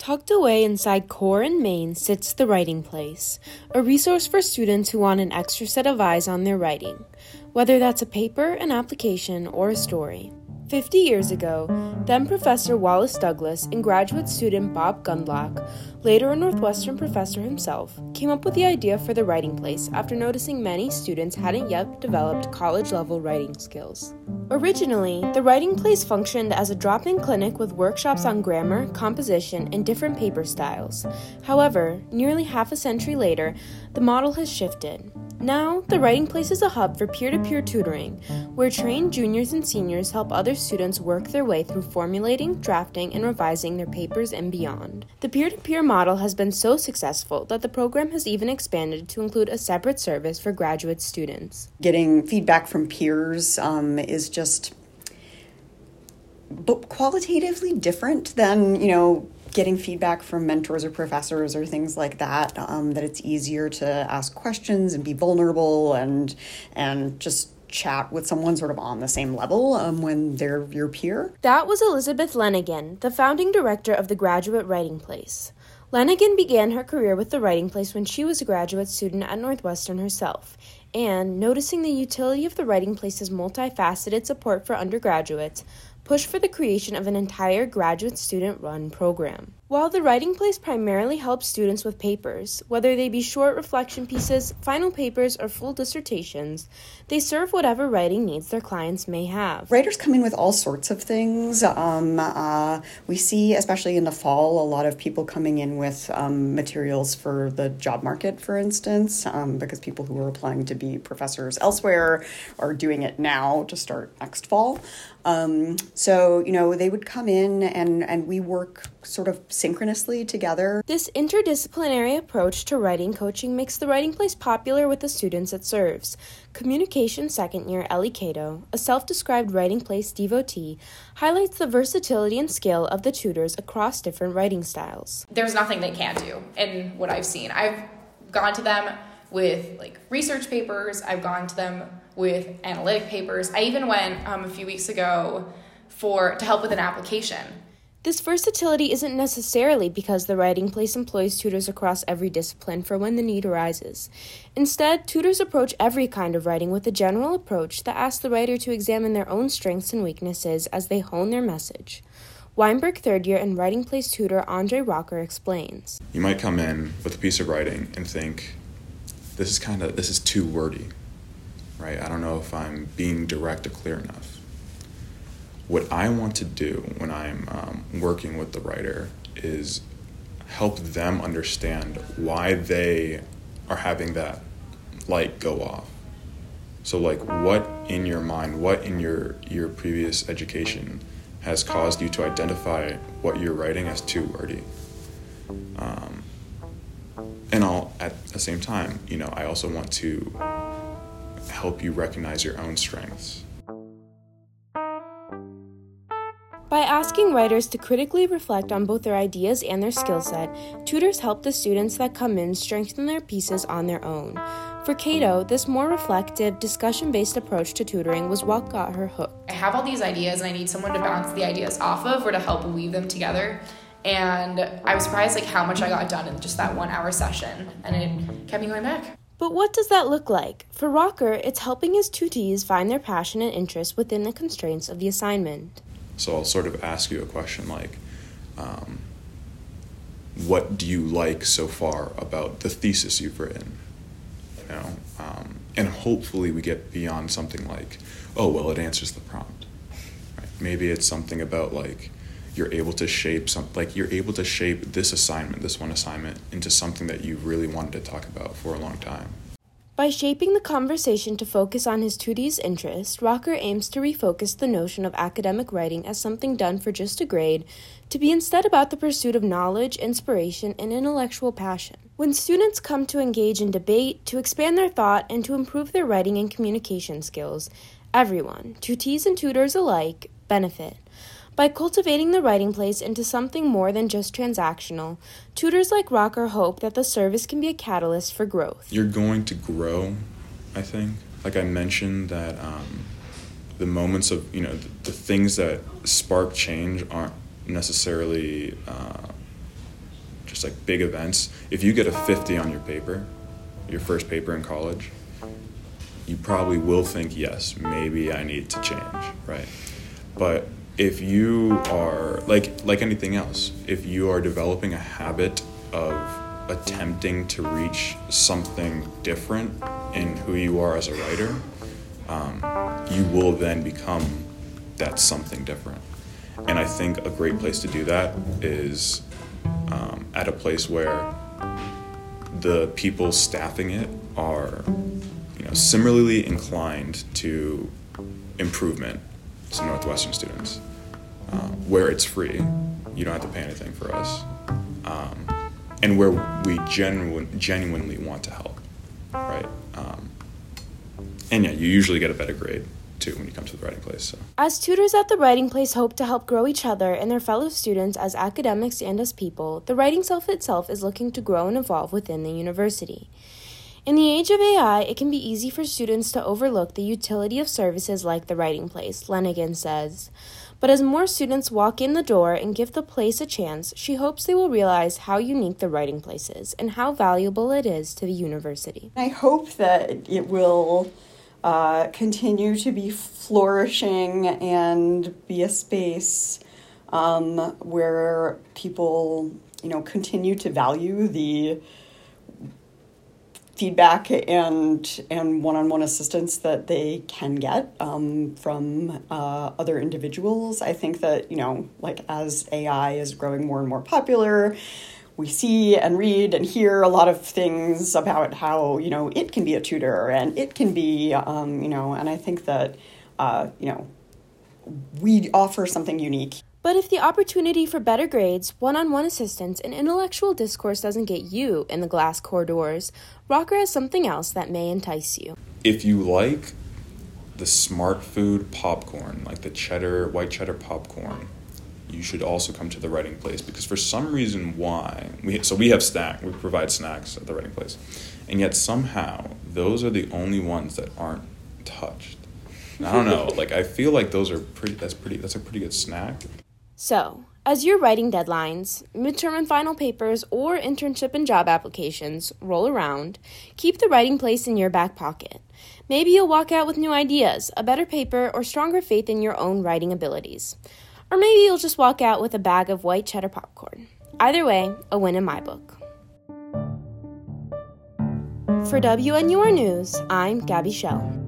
Tucked away inside Core in Maine sits The Writing Place, a resource for students who want an extra set of eyes on their writing, whether that's a paper, an application, or a story. 50 years ago, then Professor Wallace Douglas and graduate student Bob Gundlach, later a Northwestern professor himself, came up with the idea for The Writing Place after noticing many students hadn't yet developed college-level writing skills. Originally, The Writing Place functioned as a drop-in clinic with workshops on grammar, composition, and different paper styles. However, nearly half a century later, the model has shifted. Now, The Writing Place is a hub for peer-to-peer tutoring, where trained juniors and seniors help other students work their way through formulating, drafting, and revising their papers and beyond. The peer-to-peer model has been so successful that the program has even expanded to include a separate service for graduate students. Getting feedback from peers is just qualitatively different than, getting feedback from mentors or professors or things like that, that it's easier to ask questions and be vulnerable and just chat with someone sort of on the same level when they're your peer. That was Elizabeth Lenigan, the founding director of the Graduate Writing Place. Lenigan began her career with the Writing Place when she was a graduate student at Northwestern herself, and, noticing the utility of the Writing Place's multifaceted support for undergraduates, pushed for the creation of an entire graduate student-run program. While the Writing Place primarily helps students with papers, whether they be short reflection pieces, final papers, or full dissertations, they serve whatever writing needs their clients may have. Writers come in with all sorts of things. We see, especially in the fall, a lot of people coming in with materials for the job market, for instance, because people who are applying to be professors elsewhere are doing it now to start next fall. So, they would come in and we work sort of synchronously together. This interdisciplinary approach to writing coaching makes the Writing Place popular with the students it serves. Communication second year Ellie Cato, a self-described Writing Place devotee, highlights the versatility and skill of the tutors across different writing styles. There's nothing they can't do in what I've seen. I've gone to them with research papers. I've gone to them with analytic papers. I even went a few weeks ago to help with an application. This versatility isn't necessarily because the Writing Place employs tutors across every discipline for when the need arises. Instead, tutors approach every kind of writing with a general approach that asks the writer to examine their own strengths and weaknesses as they hone their message. Weinberg third year and Writing Place tutor Andre Rocker explains. You might come in with a piece of writing and think, this is too wordy, right? I don't know if I'm being direct or clear enough. What I want to do when I'm working with the writer is help them understand why they are having that light go off. So what in your mind, what in your previous education has caused you to identify what you're writing as too wordy? And at the same time, I also want to help you recognize your own strengths. By asking writers to critically reflect on both their ideas and their skill set, tutors help the students that come in strengthen their pieces on their own. For Cato, this more reflective, discussion-based approach to tutoring was what got her hooked. I have all these ideas and I need someone to bounce the ideas off of or to help weave them together. And I was surprised how much I got done in just that 1 hour session, and it kept me going back. But what does that look like? For Rocker, it's helping his tutees find their passion and interest within the constraints of the assignment. So I'll sort of ask you a question what do you like so far about the thesis you've written? And hopefully we get beyond something like, it answers the prompt. Right? Maybe it's something about you're able to shape this one assignment into something that you really wanted to talk about for a long time. By shaping the conversation to focus on his tutee's interest, Rocker aims to refocus the notion of academic writing as something done for just a grade, to be instead about the pursuit of knowledge, inspiration, and intellectual passion. When students come to engage in debate, to expand their thought, and to improve their writing and communication skills, everyone, tutees and tutors alike, benefit. By cultivating the Writing Place into something more than just transactional, tutors like Rocker hope that the service can be a catalyst for growth. You're going to grow, I think. Like I mentioned, that the moments of, the things that spark change aren't necessarily just like big events, if you get a 50 on your paper, your first paper in college, you probably will think, yes, maybe I need to change, right? But if you are, like anything else, if you are developing a habit of attempting to reach something different in who you are as a writer, you will then become that something different. And I think a great place to do that is at a place where the people staffing it are, similarly inclined to improvement to Northwestern students, where it's free, you don't have to pay anything for us, and where we genuinely want to help, right? And yeah, you usually get a better grade too when you come to the writing place. So. As tutors at the Writing Place hope to help grow each other and their fellow students as academics and as people, the Writing Self itself is looking to grow and evolve within the university. In the age of AI, it can be easy for students to overlook the utility of services like the Writing Place, Lenigan says. But as more students walk in the door and give the place a chance, she hopes they will realize how unique the Writing Place is and how valuable it is to the university. I hope that it will continue to be flourishing and be a space where people, continue to value the feedback and one-on-one assistance that they can get from other individuals. I think that, as AI is growing more and more popular, we see and read and hear a lot of things about how, it can be a tutor and it can be, and I think that, we offer something unique. But if the opportunity for better grades, one-on-one assistance, and intellectual discourse doesn't get you in the glass corridors, Rocker has something else that may entice you. If you like the smart food popcorn, like the white cheddar popcorn, you should also come to the Writing Place, because for some reason we provide snacks at the Writing Place, and yet somehow those are the only ones that aren't touched. And I don't know, I feel like that's a pretty good snack. So, as your writing deadlines, midterm and final papers, or internship and job applications roll around, keep the Writing Place in your back pocket. Maybe you'll walk out with new ideas, a better paper, or stronger faith in your own writing abilities. Or maybe you'll just walk out with a bag of white cheddar popcorn. Either way, a win in my book. For WNUR News, I'm Gabby Schell.